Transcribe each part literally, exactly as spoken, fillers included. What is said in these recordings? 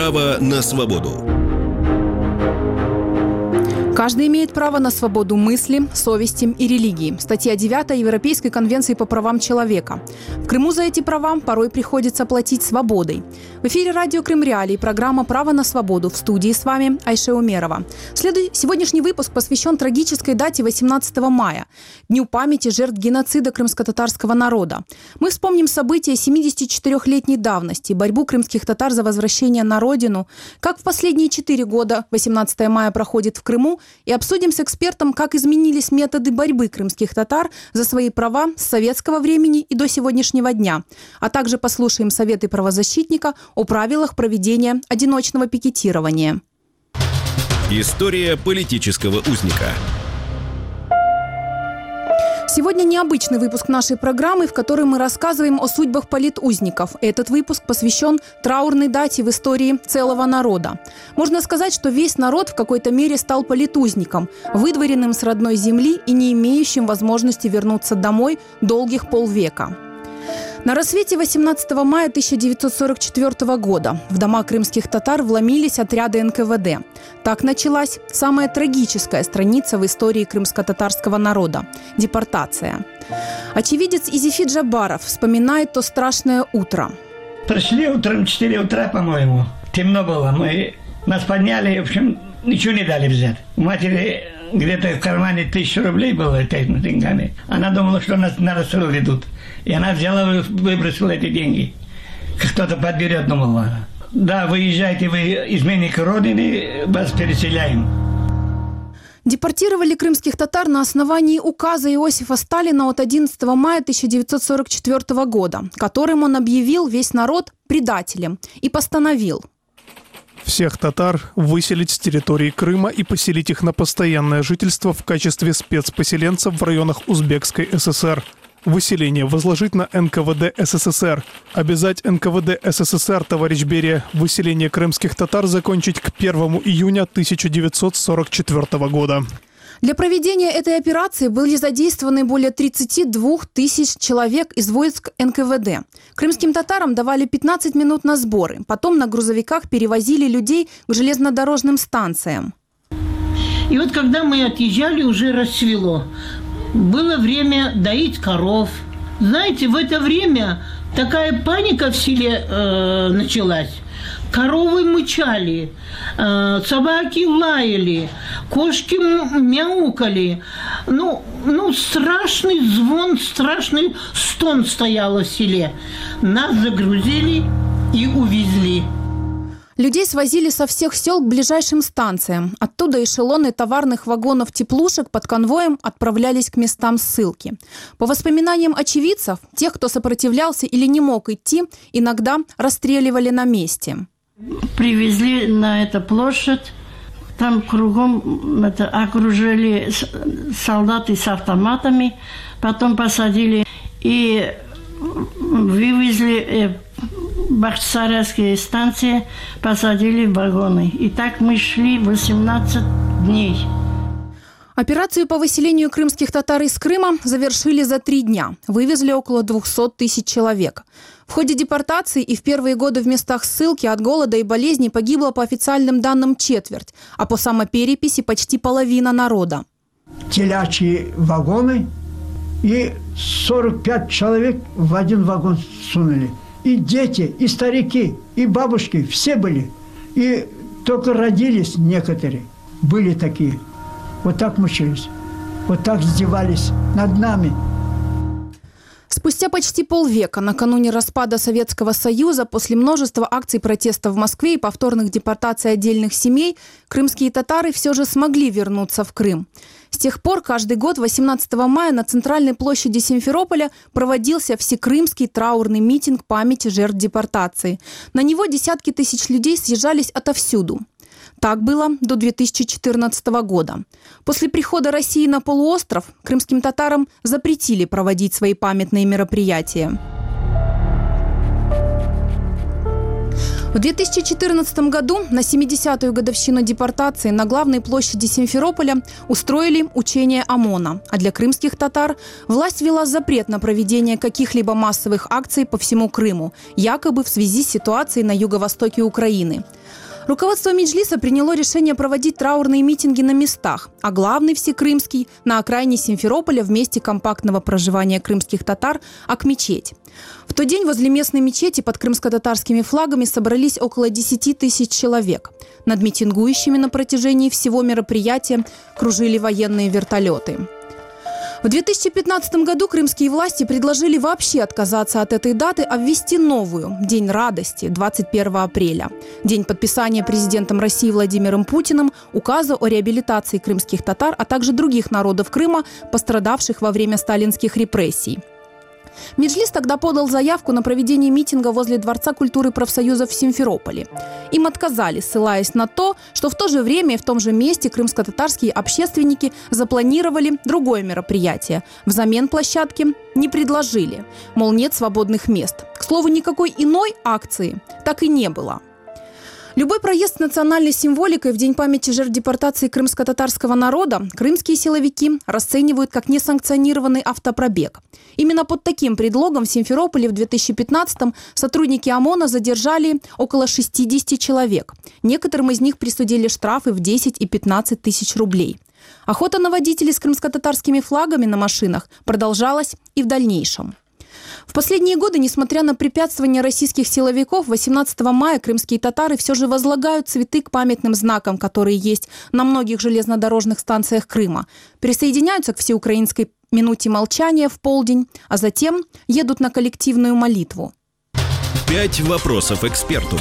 Право на свободу. Каждый имеет право на свободу мысли, совести и религии. Статья девятая Европейской конвенции по правам человека. В Крыму за эти права порой приходится платить свободой. В эфире радио Крым Реалии, программа «Право на свободу». В студии с вами Айше Умерова. Следуй... Сегодняшний выпуск посвящен трагической дате восемнадцатого мая, Дню памяти жертв геноцида крымско-татарского народа. Мы вспомним события семидесятичетырёхлетней давности, борьбу крымских татар за возвращение на родину, как в последние четыре года восемнадцатое мая проходит в Крыму, и обсудим с экспертом, как изменились методы борьбы крымских татар за свои права с советского времени и до сегодняшнего дня. А также послушаем советы правозащитника о правилах проведения одиночного пикетирования. История политического узника. Сегодня необычный выпуск нашей программы, в которой мы рассказываем о судьбах политузников. Этот выпуск посвящен траурной дате в истории целого народа. Можно сказать, что весь народ в какой-то мере стал политузником, выдворенным с родной земли и не имеющим возможности вернуться домой долгих полвека. На рассвете восемнадцатого мая тысяча девятьсот сорок четвёртого года в дома крымских татар вломились отряды эн ка вэ дэ. Так началась самая трагическая страница в истории крымско-татарского народа – депортация. Очевидец Изефи Джабаров вспоминает то страшное утро. Пришли утром, четыре утра, по-моему. Темно было. Мы нас подняли, в общем, ничего не дали взять. У матери где-то в кармане тысяча рублей было этими деньгами. Она думала, что нас на расстрел ведут. И она взяла, выбросила эти деньги. Кто-то подберет, думала она. Да, выезжайте, вы изменник Родины, вас переселяем. Депортировали крымских татар на основании указа Иосифа Сталина от одиннадцатого мая тысяча девятьсот сорок четвёртого года, которым он объявил весь народ предателем и постановил всех татар выселить с территории Крыма и поселить их на постоянное жительство в качестве спецпоселенцев в районах Узбекской эс эс эр. Выселение возложить на эн ка вэ дэ эс эс эс эр. Обязать эн ка вэ дэ эс эс эс эр, товарищ Берия, выселение крымских татар закончить к первому июня тысяча девятьсот сорок четвёртого года. Для проведения этой операции были задействованы более тридцати двух тысяч человек из войск эн ка вэ дэ. Крымским татарам давали пятнадцать минут на сборы. Потом на грузовиках перевозили людей к железнодорожным станциям. И вот когда мы отъезжали, уже рассвело. Было время доить коров. Знаете, в это время такая паника в селе э, началась. Коровы мычали, э, собаки лаяли, кошки мяукали. Ну, ну, страшный звон, страшный стон стоял в селе. Нас загрузили и увезли. Людей свозили со всех сел к ближайшим станциям. Оттуда эшелоны товарных вагонов-теплушек под конвоем отправлялись к местам ссылки. По воспоминаниям очевидцев, тех, кто сопротивлялся или не мог идти, иногда расстреливали на месте. Привезли на эту площадь. Там кругом это, окружили солдаты с автоматами. Потом посадили и вывезли Бахчисарайские станции, посадили в вагоны. И так мы шли восемнадцать дней. Операцию по выселению крымских татар из Крыма завершили за три дня. Вывезли около двухсот тысяч человек. В ходе депортации и в первые годы в местах ссылки от голода и болезней погибло по официальным данным четверть, а по самопереписи почти половина народа. Телячьи вагоны и сорок пять человек в один вагон сунули. И дети, и старики, и бабушки, все были. И только родились некоторые. Были такие. Вот так мучились. Вот так издевались над нами. Спустя почти полвека, накануне распада Советского Союза, после множества акций протеста в Москве и повторных депортаций отдельных семей, крымские татары все же смогли вернуться в Крым. С тех пор каждый год восемнадцатого мая на центральной площади Симферополя проводился всекрымский траурный митинг памяти жертв депортации. На него десятки тысяч людей съезжались отовсюду. Так было до две тысячи четырнадцатого года. После прихода России на полуостров крымским татарам запретили проводить свои памятные мероприятия. В две тысячи четырнадцатом году на семидесятую годовщину депортации на главной площади Симферополя устроили учение ОМОНа. А для крымских татар власть ввела запрет на проведение каких-либо массовых акций по всему Крыму, якобы в связи с ситуацией на юго-востоке Украины. Руководство Меджлиса приняло решение проводить траурные митинги на местах, а главный всекрымский – на окраине Симферополя в месте компактного проживания крымских татар – Ак-мечеть. В тот день возле местной мечети под крымско-татарскими флагами собрались около десяти тысяч человек. Над митингующими на протяжении всего мероприятия кружили военные вертолеты. В две тысячи пятнадцатом году крымские власти предложили вообще отказаться от этой даты, а ввести новую – День радости, двадцать первого апреля. День подписания президентом России Владимиром Путиным указа о реабилитации крымских татар, а также других народов Крыма, пострадавших во время сталинских репрессий. Меджлис тогда подал заявку на проведение митинга возле Дворца культуры профсоюзов в Симферополе. Им отказали, ссылаясь на то, что в то же время и в том же месте крымско-татарские общественники запланировали другое мероприятие. Взамен площадки не предложили, мол, нет свободных мест. К слову, никакой иной акции так и не было. Любой проезд с национальной символикой в День памяти жертв депортации крымско-татарского народа крымские силовики расценивают как несанкционированный автопробег. Именно под таким предлогом в Симферополе в две тысячи пятнадцатом сотрудники ОМОНа задержали около шестидесяти человек. Некоторым из них присудили штрафы в десять и пятнадцать тысяч рублей. Охота на водителей с крымско-татарскими флагами на машинах продолжалась и в дальнейшем. В последние годы, несмотря на препятствования российских силовиков, восемнадцатого мая крымские татары все же возлагают цветы к памятным знакам, которые есть на многих железнодорожных станциях Крыма. Присоединяются к всеукраинской минуте молчания в полдень, а затем едут на коллективную молитву. Пять вопросов эксперту.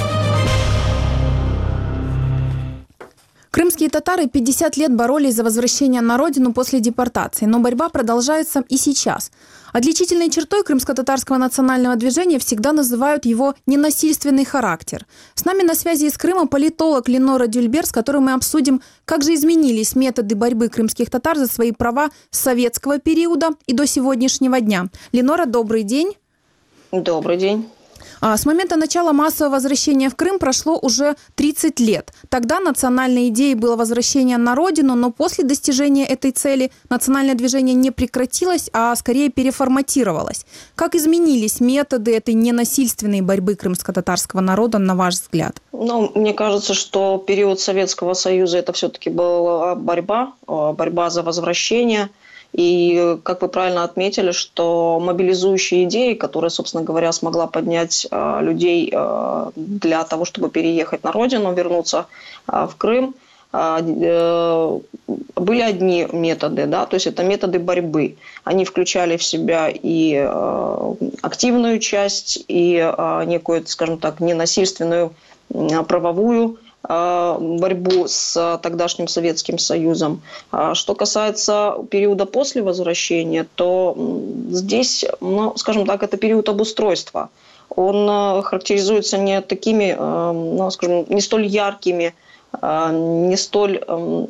Крымские татары пятьдесят лет боролись за возвращение на родину после депортации, но борьба продолжается и сейчас. Отличительной чертой крымско-татарского национального движения всегда называют его ненасильственный характер. С нами на связи из Крыма политолог Ленора Дюльбер, с которой мы обсудим, как же изменились методы борьбы крымских татар за свои права с советского периода и до сегодняшнего дня. Ленора, добрый день. Добрый день. С момента начала массового возвращения в Крым прошло уже тридцать лет. Тогда национальной идеей было возвращение на родину, но после достижения этой цели национальное движение не прекратилось, а скорее переформатировалось. Как изменились методы этой ненасильственной борьбы крымско-татарского народа, на ваш взгляд? Ну, мне кажется, что период Советского Союза это все-таки была борьба, борьба за возвращение. И, как вы правильно отметили, что мобилизующие идеи, которые, собственно говоря, смогла поднять э, людей э, для того, чтобы переехать на родину, вернуться э, в Крым, э, э, были одни методы, да, то есть это методы борьбы. Они включали в себя и э, активную часть, и э, некую, скажем так, ненасильственную э, правовую борьбу с тогдашним Советским Союзом. Что касается периода после возвращения, то здесь, ну, скажем так, это период обустройства. Он характеризуется не такими, ну, скажем, не столь яркими, не столь,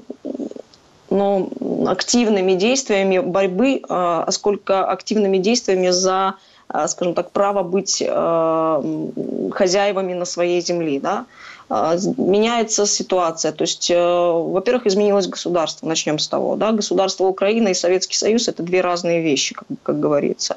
ну, активными действиями борьбы, а сколько активными действиями за, скажем так, право быть хозяевами на своей земле, да. Меняется ситуация. То есть, во-первых, изменилось государство. Начнем с того. Да? Государство Украина и Советский Союз – это две разные вещи, как, как говорится.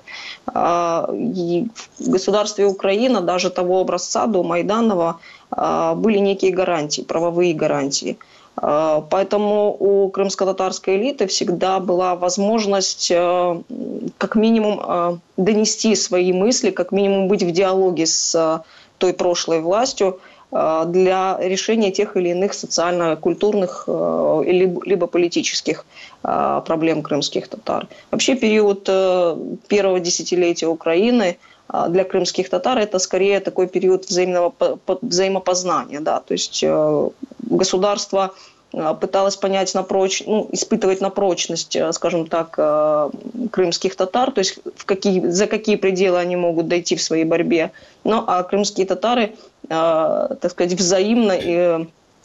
И в государстве Украина даже того образца до Майданова были некие гарантии, правовые гарантии. Поэтому у крымско-татарской элиты всегда была возможность как минимум донести свои мысли, как минимум быть в диалоге с той прошлой властью, для решения тех или иных социально-культурных либо политических проблем крымских татар. Вообще период первого десятилетия Украины для крымских татар это скорее такой период взаимного взаимопознания. Да? То есть государство пыталось понять на проч... ну, испытывать на прочность, скажем так, крымских татар, то есть в какие... за какие пределы они могут дойти в своей борьбе. Ну, а крымские татары, так сказать, взаимно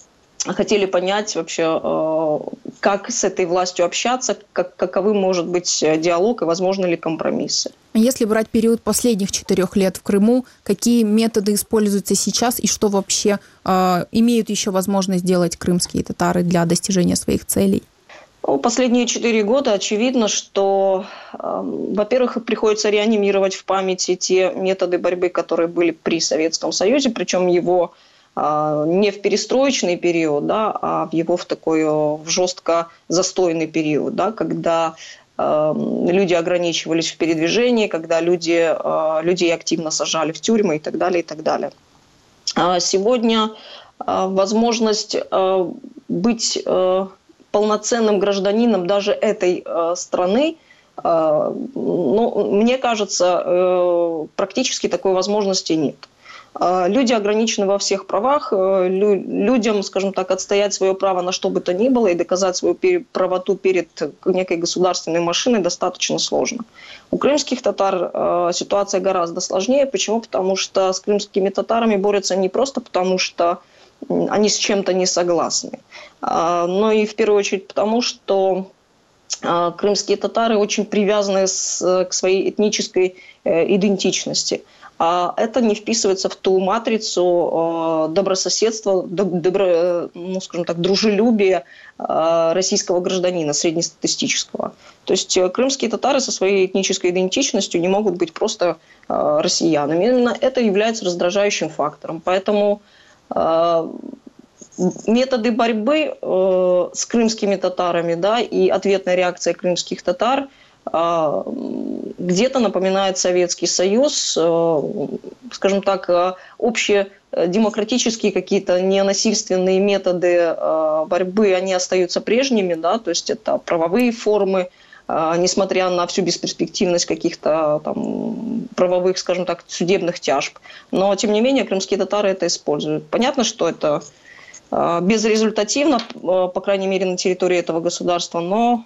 хотели понять вообще, как с этой властью общаться, как, каковы может быть диалог и возможны ли компромиссы. Если брать период последних четырех лет в Крыму, какие методы используются сейчас и что вообще э, имеют еще возможность делать крымские татары для достижения своих целей? Ну, последние четыре года очевидно, что, э, во-первых, приходится реанимировать в памяти те методы борьбы, которые были при Советском Союзе, причем его не в перестроечный период, да, а в его в такой в жестко застойный период, да, когда э, люди ограничивались в передвижении, когда люди, э, людей активно сажали в тюрьмы и так далее, и так далее. А сегодня э, возможность э, быть э, полноценным гражданином даже этой э, страны, э, ну, мне кажется, э, практически такой возможности нет. Люди ограничены во всех правах, людям, скажем так, отстоять свое право на что бы то ни было и доказать свою правоту перед некой государственной машиной достаточно сложно. У крымских татар ситуация гораздо сложнее. Почему? Потому что с крымскими татарами борются не просто потому, что они с чем-то не согласны, но и в первую очередь потому, что крымские татары очень привязаны к своей этнической идентичности. А это не вписывается в ту матрицу э, добрососедства, добро, ну, скажем так, дружелюбия э, российского гражданина, среднестатистического. То есть э, крымские татары со своей этнической идентичностью не могут быть просто э, россиянами. Именно это является раздражающим фактором. Поэтому э, методы борьбы э, с крымскими татарами, да, и ответная реакция крымских татар где-то напоминает Советский Союз, скажем так, общие демократические какие-то ненасильственные методы борьбы, они остаются прежними, да, то есть это правовые формы, несмотря на всю бесперспективность каких-то там правовых, скажем так, судебных тяжб. Но, тем не менее, крымские татары это используют. Понятно, что это безрезультативно, по крайней мере, на территории этого государства, но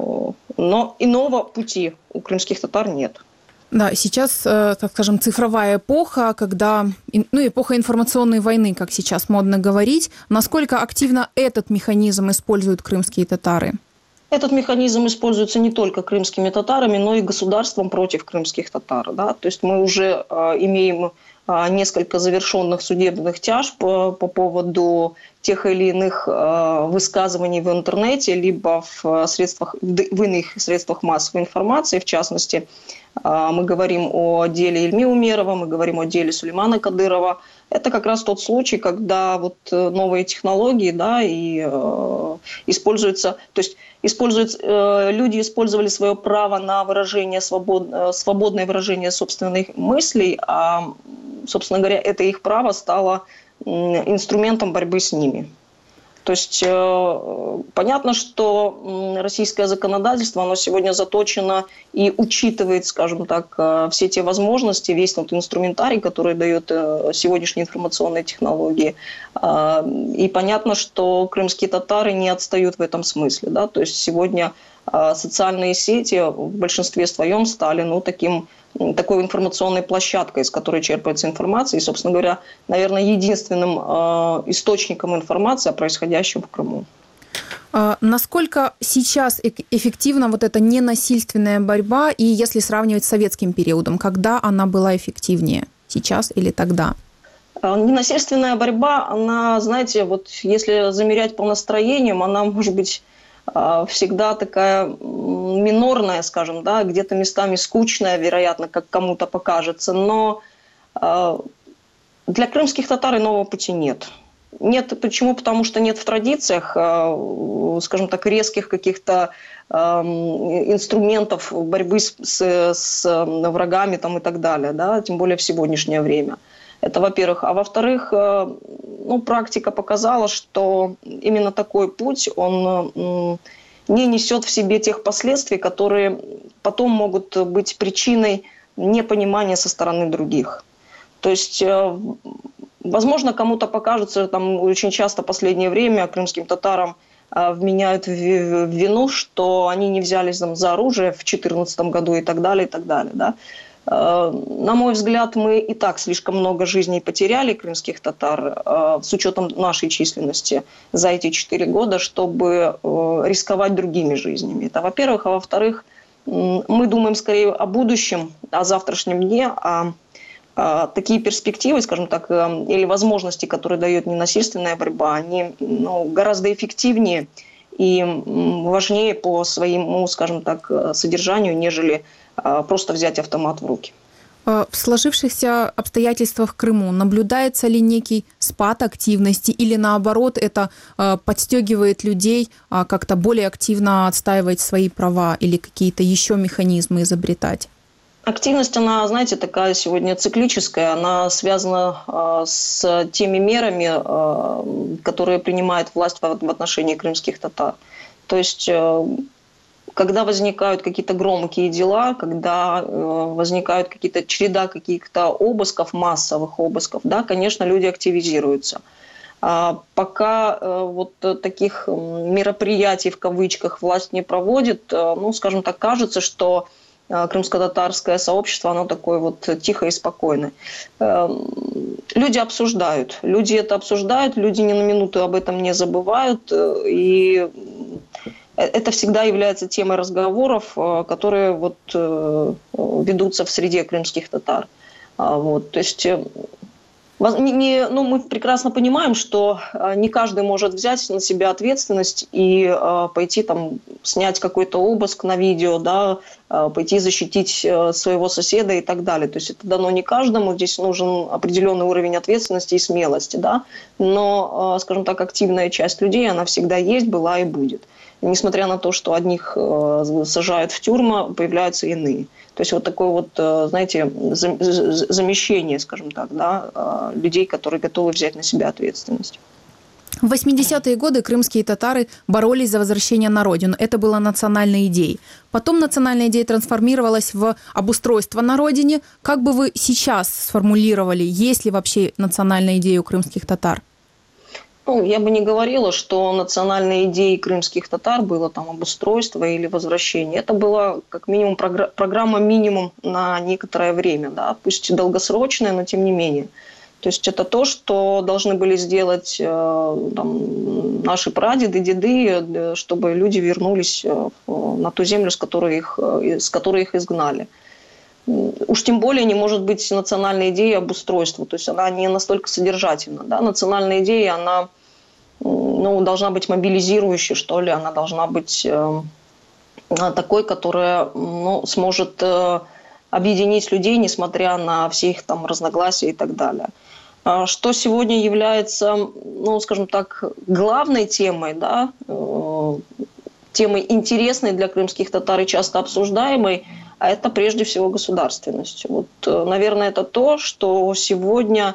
Но иного пути у крымских татар нет. Да, сейчас, так скажем, цифровая эпоха, когда, ну, эпоха информационной войны, как сейчас модно говорить. Насколько активно этот механизм используют крымские татары? Этот механизм используется не только крымскими татарами, но и государством против крымских татар. Да? То есть мы уже э, имеем э, несколько завершенных судебных тяжб по, по поводу тех или иных э, высказываний в интернете, либо в, средствах, в иных средствах массовой информации. В частности, э, мы говорим о деле Ильми Умерова, мы говорим о деле Сулеймана Кадырова. Это как раз тот случай, когда вот новые технологии, да, и э, используются, то есть используются, э, люди использовали свое право на выражение, свобод, э, свободное выражение собственных мыслей, а, собственно говоря, это их право стало э, инструментом борьбы с ними. То есть э, понятно, что э, российское законодательство, оно сегодня заточено и учитывает, скажем так, э, все те возможности, весь тот инструментарий, который дает э, сегодняшние информационные технологии. Э, и понятно, что крымские татары не отстают в этом смысле. Да? То есть сегодня э, социальные сети в большинстве своем стали, ну, таким... такой информационной площадкой, из которой черпается информация. И, собственно говоря, наверное, единственным э, источником информации о происходящем в Крыму. А насколько сейчас эффективна вот эта ненасильственная борьба, и если сравнивать с советским периодом, когда она была эффективнее, сейчас или тогда? Ненасильственная борьба, она, знаете, вот если замерять по настроениям, она может быть всегда такая минорная, скажем, да, где-то местами скучная, вероятно, как кому-то покажется, но э, для крымских татар иного пути нет. Нет, почему? Потому что нет в традициях, э, скажем так, резких каких-то э, инструментов борьбы с, с, с врагами там, и так далее, да, тем более в сегодняшнее время. Это, во-первых. А во-вторых, ну, практика показала, что именно такой путь, он не несет в себе тех последствий, которые потом могут быть причиной непонимания со стороны других. То есть, возможно, кому-то покажется, там очень часто в последнее время крымским татарам вменяют в вину, что они не взялись там, за оружие в две тысячи четырнадцатом году и так далее, и так далее, да. На мой взгляд, мы и так слишком много жизней потеряли, крымских татар, с учетом нашей численности за эти четыре года, чтобы рисковать другими жизнями. Это, во-первых. А во-вторых, мы думаем скорее о будущем, о завтрашнем дне, о такие перспективы, скажем так, или возможности, которые дает ненасильственная борьба, они ну, гораздо эффективнее и важнее по своему, скажем так, содержанию, нежели просто взять автомат в руки. В сложившихся обстоятельствах в Крыму наблюдается ли некий спад активности или наоборот это подстегивает людей как-то более активно отстаивать свои права или какие-то еще механизмы изобретать? Активность, она, знаете, такая сегодня циклическая, она связана э, с теми мерами, э, которые принимает власть в, в отношении крымских татар. То есть, э, когда возникают какие-то громкие дела, когда э, возникают какие-то череда каких-то обысков, массовых обысков, да, конечно, люди активизируются. А пока э, вот таких мероприятий, в кавычках, власть не проводит, э, ну, скажем так, кажется, что крымско-татарское сообщество, оно такое вот тихое и спокойное. Люди обсуждают. Люди это обсуждают, люди ни на минуту об этом не забывают. И это всегда является темой разговоров, которые вот ведутся в среде крымских татар. Вот. То есть не, ну, мы прекрасно понимаем, что не каждый может взять на себя ответственность и э, пойти там снять какой-то обыск на видео, да, э, пойти защитить э, своего соседа и так далее. То есть это дано не каждому, здесь нужен определенный уровень ответственности и смелости, да. Но, э, скажем так, активная часть людей, она всегда есть, была и будет. И несмотря на то, что одних э, сажают в тюрьму, появляются иные. То есть вот такое вот, знаете, замещение, скажем так, да, людей, которые готовы взять на себя ответственность. В восьмидесятые годы крымские татары боролись за возвращение на родину. Это была национальной идеей. Потом национальная идея трансформировалась в обустройство на родине. Как бы вы сейчас сформулировали, есть ли вообще национальная идея у крымских татар? Ну, я бы не говорила, что национальной идеей крымских татар было там обустройство или возвращение. Это была как минимум програ- программа минимум на некоторое время, да, пусть долгосрочная, но тем не менее. То есть это то, что должны были сделать э, там, наши прадеды, деды, чтобы люди вернулись э, на ту землю, с которой их, э, с которой их изгнали. Уж тем более не может быть национальной идеи обустройства. То есть она не настолько содержательна. Да? Национальная идея, она ну, должна быть мобилизирующей, что ли. Она должна быть э, такой, которая ну, сможет э, объединить людей, несмотря на все их там разногласия и так далее. Что сегодня является, ну, скажем так, главной темой, да, э, темой интересной для крымских татар и часто обсуждаемой, а это прежде всего государственность. Вот, наверное, это то, что сегодня,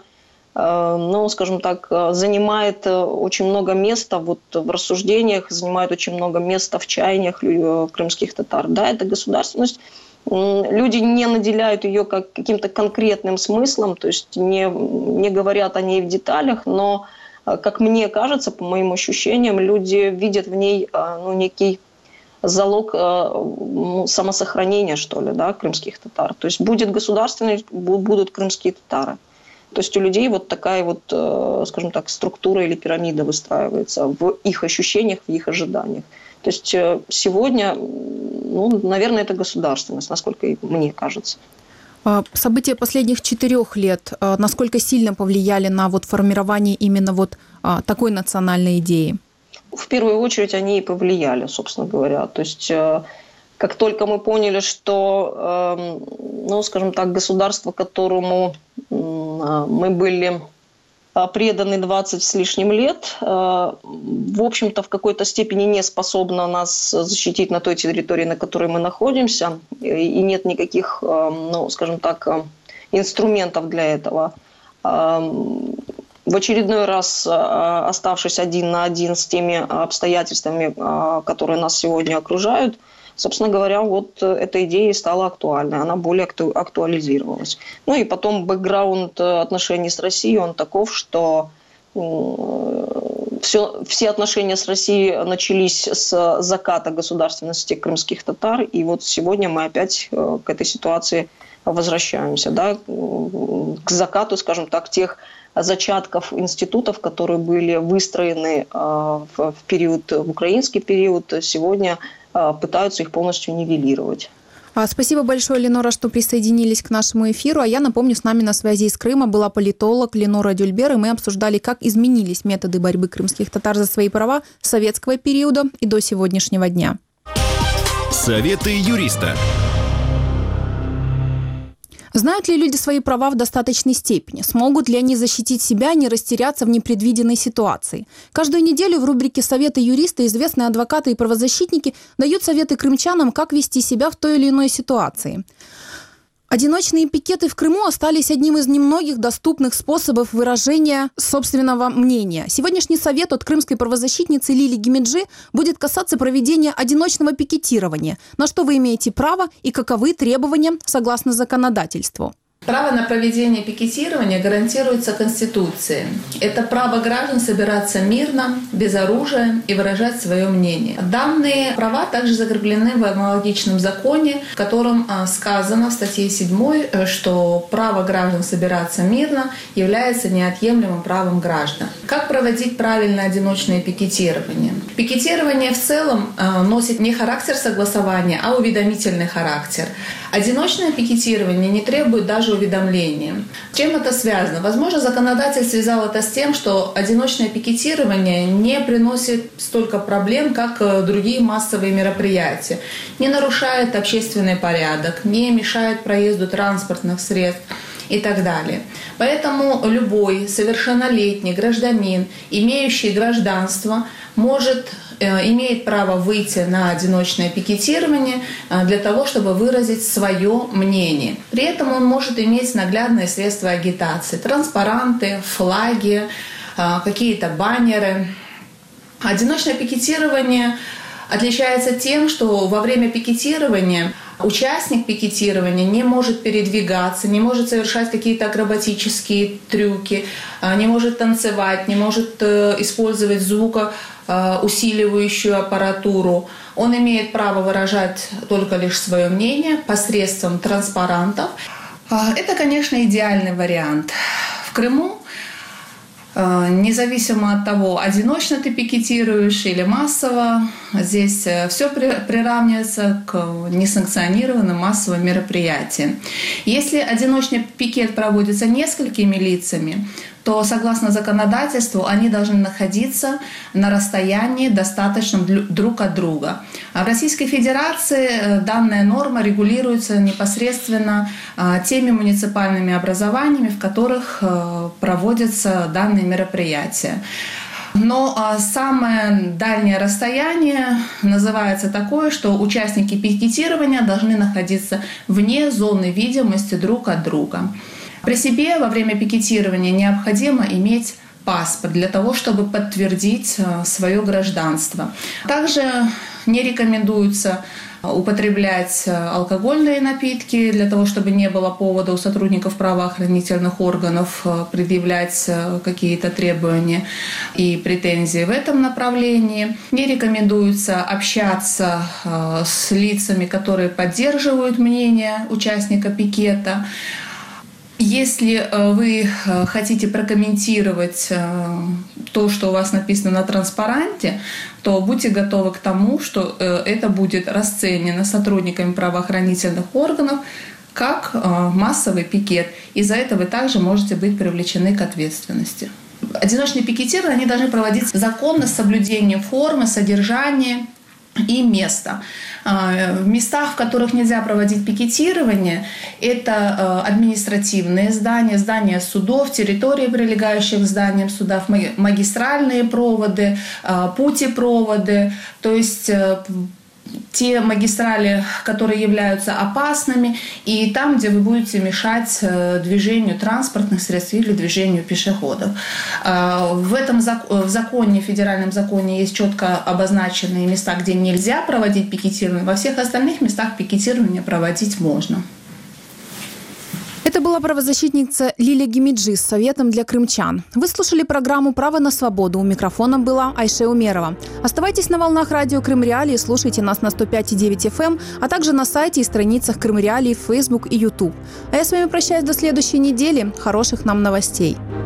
ну, скажем так, занимает очень много места вот в рассуждениях, занимает очень много места в чаяниях крымских татар. Да, это государственность. Люди не наделяют ее как каким-то конкретным смыслом, то есть не, не говорят о ней в деталях, но, как мне кажется, по моим ощущениям, люди видят в ней ну, некий залог ну, самосохранения, что ли, да, крымских татар. То есть будет государственность, будут крымские татары. То есть у людей вот такая вот, скажем так, структура или пирамида выстраивается в их ощущениях, в их ожиданиях. То есть сегодня, ну, наверное, это государственность, насколько мне кажется. События последних четырех лет насколько сильно повлияли на вот формирование именно вот такой национальной идеи? В первую очередь они и повлияли, собственно говоря. То есть как только мы поняли, что, ну, скажем так, государство, которому мы были преданы двадцать с лишним лет, в общем-то, в какой-то степени не способна нас защитить на той территории, на которой мы находимся, и нет никаких, ну, скажем так, инструментов для этого. В очередной раз, оставшись один на один с теми обстоятельствами, которые нас сегодня окружают, собственно говоря, вот эта идея стала актуальной, она более акту- актуализировалась. Ну и потом бэкграунд отношений с Россией, он таков, что все, все отношения с Россией начались с заката государственности крымских татар, и вот сегодня мы опять к этой ситуации возвращаемся, да, к закату, скажем так, тех зачатков институтов, которые были выстроены в период, в украинский период, сегодня пытаются их полностью нивелировать. Спасибо большое, Ленора, что присоединились к нашему эфиру. А я напомню, с нами на связи из Крыма была политолог Ленора Дюльбер, и мы обсуждали, как изменились методы борьбы крымских татар за свои права с советского периода и до сегодняшнего дня. Советы юриста. Знают ли люди свои права в достаточной степени? Смогут ли они защитить себя, не растеряться в непредвиденной ситуации? Каждую неделю в рубрике «Советы юриста» известные адвокаты и правозащитники дают советы крымчанам, как вести себя в той или иной ситуации. Одиночные пикеты в Крыму остались одним из немногих доступных способов выражения собственного мнения. Сегодняшний совет от крымской правозащитницы Лили Гимиджи будет касаться проведения одиночного пикетирования. На что вы имеете право и каковы требования согласно законодательству? Право на проведение пикетирования гарантируется Конституцией. Это право граждан собираться мирно, без оружия и выражать свое мнение. Данные права также закреплены в аналогичном законе, в котором сказано в статье седьмой, что право граждан собираться мирно является неотъемлемым правом граждан. Как проводить правильно одиночное пикетирование? Пикетирование в целом носит не характер согласования, а уведомительный характер. Одиночное пикетирование не требует даже уведомления. С чем это связано? Возможно, законодатель связал это с тем, что одиночное пикетирование не приносит столько проблем, как другие массовые мероприятия. Не нарушает общественный порядок, не мешает проезду транспортных средств и так далее. Поэтому любой совершеннолетний гражданин, имеющий гражданство, может имеет право выйти на одиночное пикетирование для того, чтобы выразить свое мнение. При этом он может иметь наглядные средства агитации: транспаранты, флаги, какие-то баннеры. Одиночное пикетирование отличается тем, что во время пикетирования участник пикетирования не может передвигаться, не может совершать какие-то акробатические трюки, не может танцевать, не может использовать звукоусиливающую аппаратуру. Он имеет право выражать только лишь свое мнение посредством транспарантов. Это, конечно, идеальный вариант. В Крыму, независимо от того, одиночно ты пикетируешь или массово, здесь все приравнивается к несанкционированным массовым мероприятиям. Если одиночный пикет проводится несколькими лицами, то, согласно законодательству, они должны находиться на расстоянии, достаточном друг от друга. А в Российской Федерации данная норма регулируется непосредственно теми муниципальными образованиями, в которых проводятся данные мероприятия. Но самое дальнее расстояние называется такое, что участники пикетирования должны находиться вне зоны видимости друг от друга. При себе во время пикетирования необходимо иметь паспорт для того, чтобы подтвердить свое гражданство. Также не рекомендуется употреблять алкогольные напитки для того, чтобы не было повода у сотрудников правоохранительных органов предъявлять какие-то требования и претензии в этом направлении. Не рекомендуется общаться с лицами, которые поддерживают мнение участника пикета. Если вы хотите прокомментировать то, что у вас написано на транспаранте, то будьте готовы к тому, что это будет расценено сотрудниками правоохранительных органов как массовый пикет. И за это вы также можете быть привлечены к ответственности. Одиночные пикетирования они должны проводиться законно, с соблюдением формы, содержания и места. В местах, в которых нельзя проводить пикетирование, это административные здания, здания судов, территории, прилегающих к зданиям судов, магистральные проводы, путепроводы, то есть те магистрали, которые являются опасными, и там, где вы будете мешать движению транспортных средств или движению пешеходов. В этом в законе, в федеральном законе есть четко обозначенные места, где нельзя проводить пикетирование. Во всех остальных местах пикетирование проводить можно. Это была правозащитница Лилия Гимиджи с советом для крымчан. Вы слушали программу «Право на свободу». У микрофона была Айше Умерова. Оставайтесь на волнах радио Крым Реалии, слушайте нас на сто пять и девять эф эм, а также на сайте и страницах Крым Реалии в Facebook и YouTube. А я с вами прощаюсь до следующей недели. Хороших нам новостей.